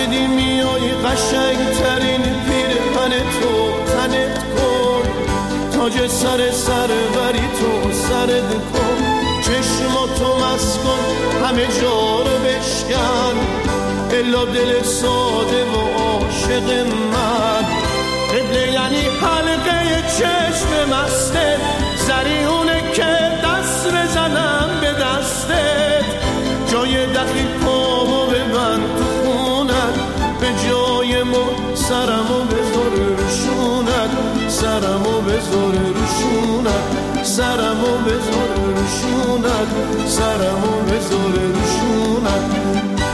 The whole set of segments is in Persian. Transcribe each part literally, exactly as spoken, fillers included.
دیدی میای قشنگترین پیرهن تو تنت کن، تاج سر سر بری تو سرت کن، چشماتو مست کن همه جا رو بشکن، الا دل ساده و عاشق من. قبله یعنی حلقه چشم مسته، زریونه که دست بزنم به دستت، جای دخیل پامو ببند تو خونت، به جای ما سرمو بذار روشونت، سرمو بذار روشونت، سرمو بذار روشونت، سرمو بذار روشونت.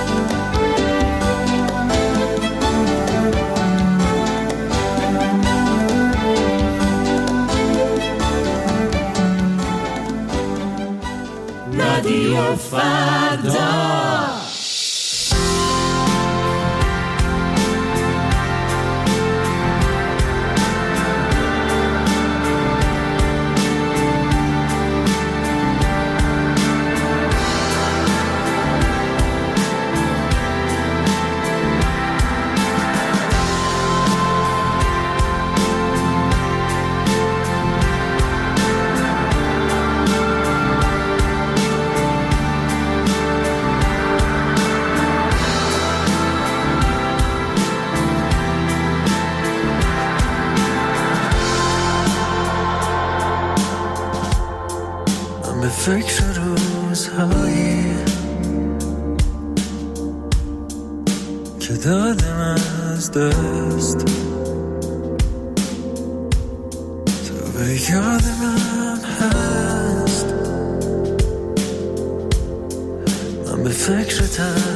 رادیو فردا. فکر روزهایی که دادم از دست، تو به یاد من هست، من به فکرتم